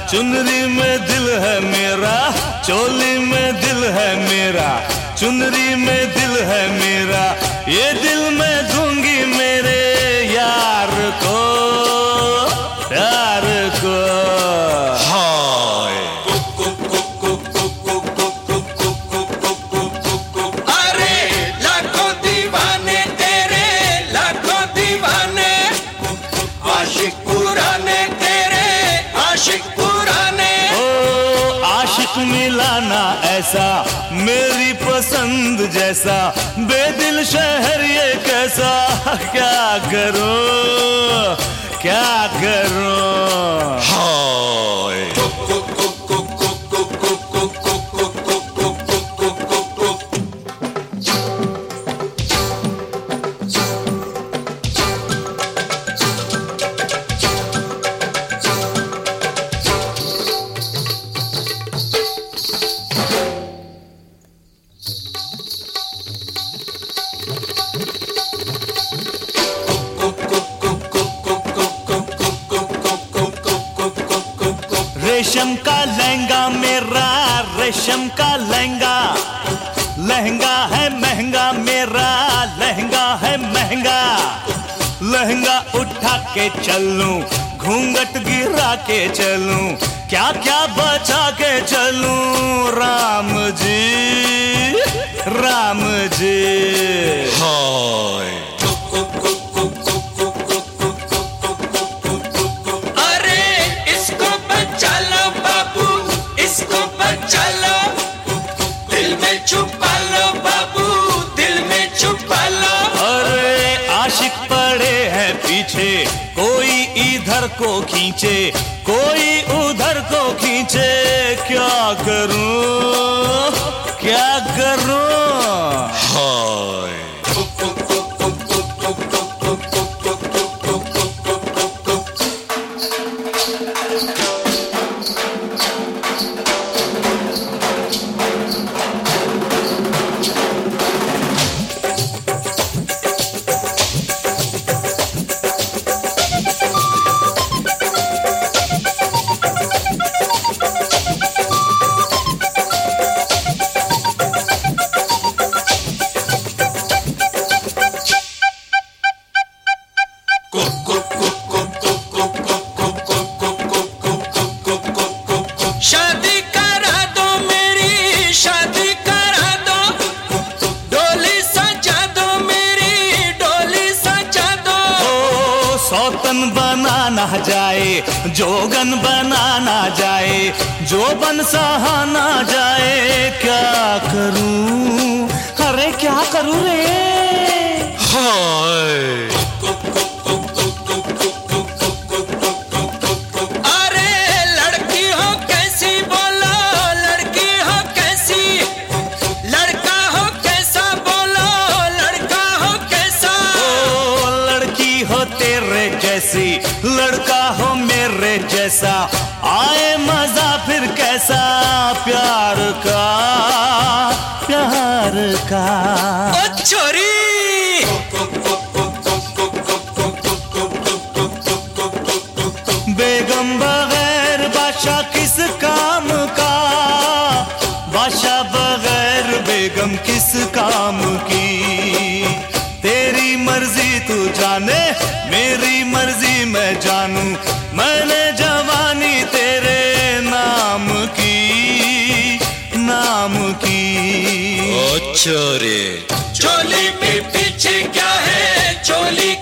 चुनरी में दिल है मेरा, चोली में दिल है मेरा, चुनरी में दिल है मेरा, ये दिल मैं दूंगी मेरे यार को, यार को। हाय अरे लाखों दीवाने तेरे, लाखों दीवाने, आशिक पुराने तेरे, आशिक पुराने। ओ आशिक मिलाना ऐसा, मेरी पसंद जैसा, बेदिल शहर ये कैसा, क्या करूं, क्या करूं। हाय रेशम का लहंगा मेरा, रेशम का लहंगा, लहंगा है महंगा मेरा, लहंगा है महंगा, लहंगा उठा के चलूं, घूंघट गिरा के चलूं, क्या क्या बचा के चलूं, राम जी, राम जी। हाय छुपा लो बाबू, दिल में छुपा लो। अरे आशिक पड़े हैं पीछे, कोई इधर को खींचे, कोई उधर को खींचे, क्या करूं, क्या करूं। हाय शादी करा दो मेरी, शादी करा दो, डोली सजा दो मेरी, डोली सजा दो। ओ सौतन बनाना जाए, जोगन बनाना जाए, जोबन सहाना जाए, क्या करूं, अरे क्या करूं रे। हाय जैसी, लड़का हो मेरे जैसा, आए मजा फिर कैसा, प्यार का, प्यार का। ओ छोरी बेगम बगैर बादशाह किस काम का, बादशाह बगैर बेगम किस काम की, तेरी मर्जी तू जाने, मेरी मर्जी मैं जानूं, मैंने जवानी तेरे नाम की, नाम की। ओ छोरे, चोली में पीछे क्या है, चोली